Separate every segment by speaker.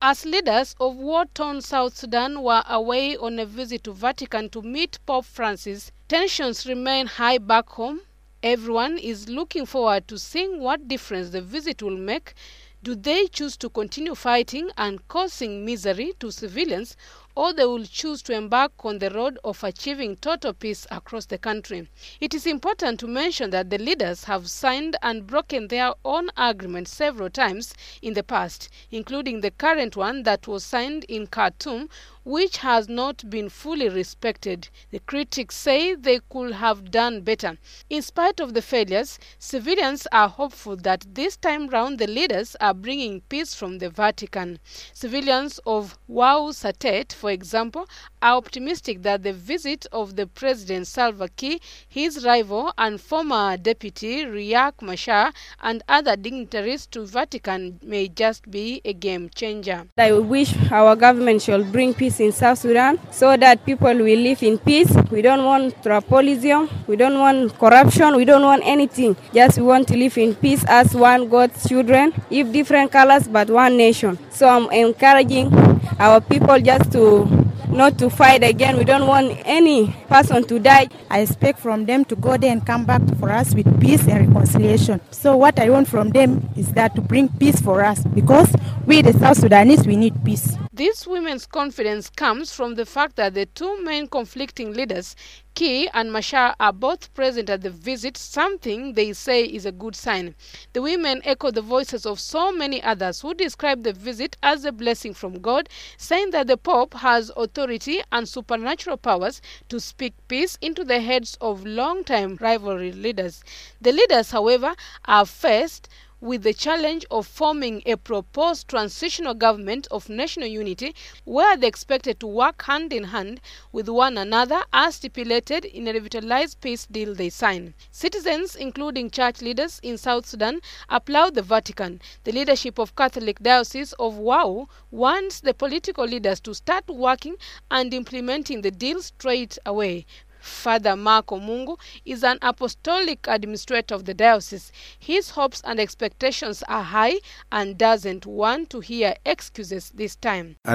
Speaker 1: As leaders of war-torn South Sudan were away on a visit to Vatican to meet Pope Francis, tensions remain high back home. Everyone is looking forward to seeing what difference the visit will make. Do they choose to continue fighting and causing misery to civilians, or they will choose to embark on the road of achieving total peace across the country? It is important to mention that the leaders have signed and broken their own agreements several times in the past, including the current one that was signed in Khartoum, which has not been fully respected. The critics say they could have done better. In spite of the failures, civilians are hopeful that this time round the leaders are bringing peace from the Vatican. Civilians of Wau Satet, for example, are optimistic that the visit of the President Salva Kiir, his rival and former deputy Riek Machar, and other dignitaries to Vatican may just be a game changer.
Speaker 2: I wish our government should bring peace in South Sudan so that people will live in peace. We don't want tribalism, we don't want corruption, we don't want anything. Just we want to live in peace as one God's children, if different colors but one nation. So I'm encouraging our people just to not to fight again. We don't want any person to die.
Speaker 3: I expect from them to go there and come back for us with peace and reconciliation. So what I want from them is that to bring peace for us, because we the South Sudanese, we need peace.
Speaker 1: This women's confidence comes from the fact that the two main conflicting leaders, Kiir and Machar, are both present at the visit, something they say is a good sign. The women echo the voices of so many others who describe the visit as a blessing from God, saying that the Pope has authority and supernatural powers to speak peace into the heads of long-time rivalry leaders. The leaders, however, are faced with the challenge of forming a proposed transitional government of national unity, where they expected to work hand in hand with one another as stipulated in a revitalized peace deal they signed. Citizens, including church leaders in South Sudan, applaud the Vatican. The leadership of Catholic Diocese of Wau wants the political leaders to start working and implementing the deal straight away. Father Marco Mungu is an apostolic administrator of the diocese. His hopes and expectations are high and doesn't want to hear excuses this time.
Speaker 4: Our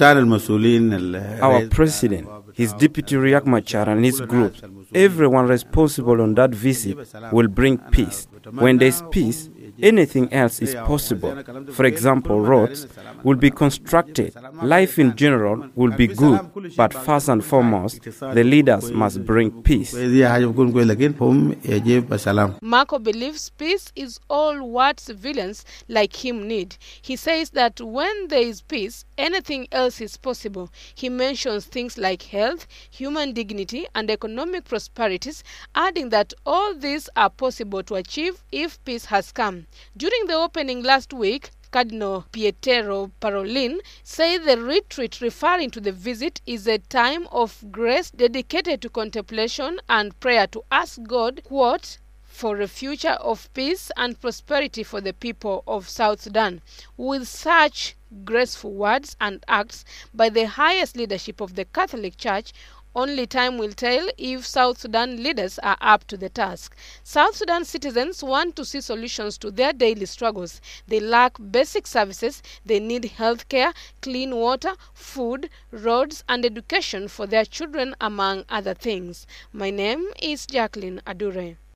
Speaker 4: president, his deputy Riek Machar and his group, everyone responsible on that visit will bring peace. When there's peace, anything else is possible. For example, roads will be constructed. Life in general will be good. But first and foremost, the leaders must bring peace.
Speaker 1: Marco believes peace is all what civilians like him need. He says that when there is peace, anything else is possible. He mentions things like health, human dignity, and economic prosperities, adding that all these are possible to achieve if peace has come. During the opening last week, Cardinal Pietro Parolin said the retreat referring to the visit is a time of grace dedicated to contemplation and prayer to ask God, quote, for a future of peace and prosperity for the people of South Sudan. With such graceful words and acts by the highest leadership of the Catholic Church, only time will tell if South Sudan leaders are up to the task. South Sudan citizens want to see solutions to their daily struggles. They lack basic services. They need health care, clean water, food, roads, and education for their children, among other things. My name is Jacqueline Adure.